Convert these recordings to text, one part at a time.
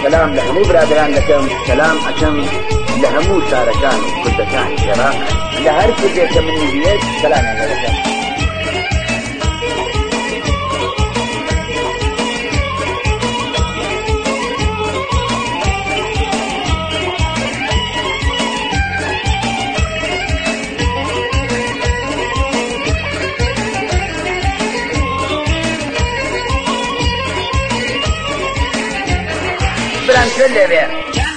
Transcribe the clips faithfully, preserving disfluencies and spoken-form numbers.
سلام لهمو برادران لكم سلام أكم لهمو شاركان كردكان شراء لهر كردك من بيت سلام لكم. بران كله بيه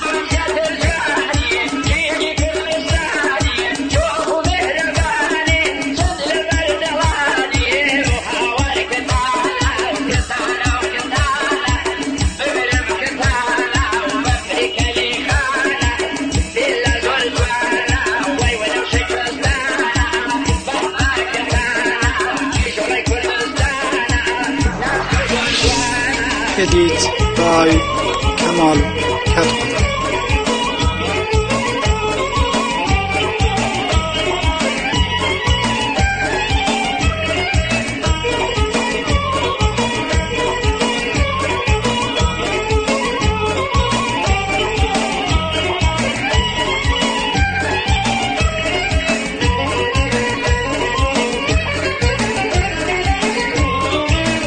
Edit by Kamal Katman.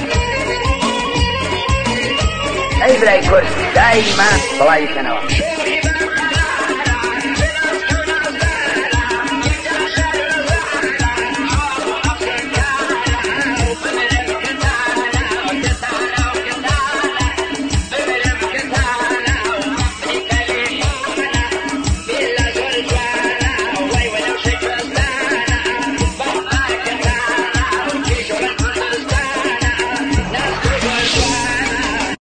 أي بلاي كرد دائما بلاي سنوات